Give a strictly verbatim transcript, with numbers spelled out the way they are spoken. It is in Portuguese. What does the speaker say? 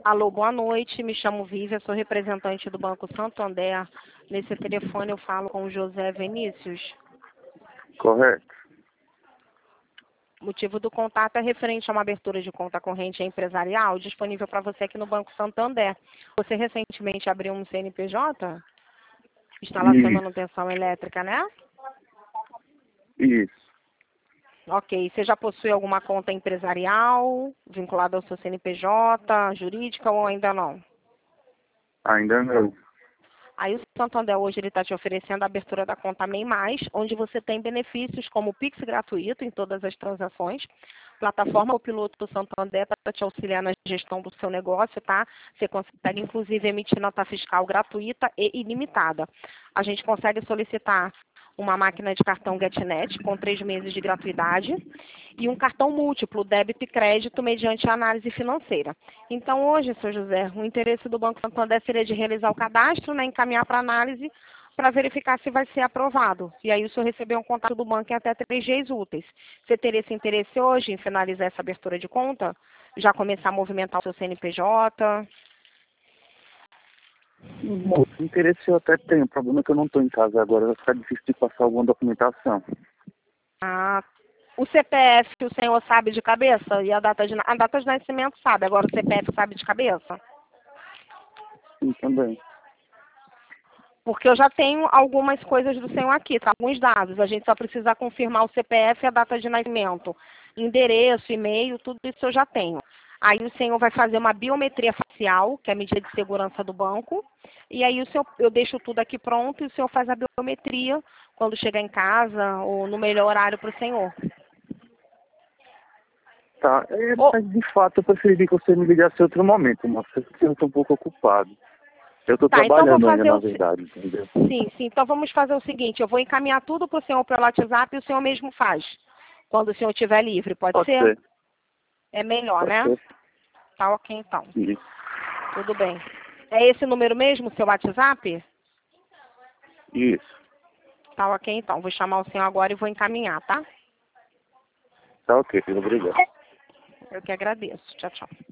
Alô, boa noite. Me chamo Vívia, sou representante do Banco Santander. Nesse telefone eu falo com o José Vinícius. Correto. O motivo do contato é referente a uma abertura de conta corrente empresarial disponível para você aqui no Banco Santander. Você recentemente abriu um C N P J? Instalação e Isso. manutenção elétrica, né? Isso. Ok. Você já possui alguma conta empresarial vinculada ao seu C N P J, jurídica ou ainda não? Ainda não. Aí o Santander hoje ele está te oferecendo a abertura da conta MEI Mais, onde você tem benefícios como o Pix gratuito em todas as transações, plataforma o piloto do Santander para te auxiliar na gestão do seu negócio, tá? Você consegue inclusive emitir nota fiscal gratuita e ilimitada. A gente consegue solicitar uma máquina de cartão GetNet com três meses de gratuidade e um cartão múltiplo, débito e crédito, mediante análise financeira. Então, hoje, seu José, o interesse do Banco Santander seria de realizar o cadastro, né, encaminhar para análise para verificar se vai ser aprovado. E aí o senhor receber um contato do banco em até três dias úteis. Você teria esse interesse hoje em finalizar essa abertura de conta? Já começar a movimentar o seu C N P J? Bom, interesse eu até tenho. O problema é que eu não estou em casa agora. Vai ficar difícil de passar alguma documentação. Ah, o C P F o senhor sabe de cabeça? E a data de, na- a data de nascimento sabe, agora o C P F sabe de cabeça? Sim, também. Porque eu já tenho algumas coisas do senhor aqui, tá? Alguns dados. A gente só precisa confirmar o C P F e a data de nascimento. Endereço, e-mail, tudo isso eu já tenho. Aí o senhor vai fazer uma biometria facial, que é a medida de segurança do banco. E aí o senhor, eu deixo tudo aqui pronto e o senhor faz a biometria quando chegar em casa ou no melhor horário para o senhor. Tá. É, Ô, mas de fato eu preferiria que você me ligasse em outro momento, mas eu estou um pouco ocupado. Eu estou tá, então vou trabalhando ainda, fazer na o... se- verdade, entendeu? Sim, sim. Então vamos fazer o seguinte, eu vou encaminhar tudo para o senhor pelo WhatsApp e o senhor mesmo faz. Quando o senhor estiver livre, pode Pode ser? ser. É melhor, Pode né? ser. Tá ok, então. Isso. Tudo bem. É esse número mesmo, seu WhatsApp? Isso. Tá ok, então. Vou chamar o senhor agora e vou encaminhar, tá? Tá ok, filho. Obrigado. Eu que agradeço. Tchau, tchau.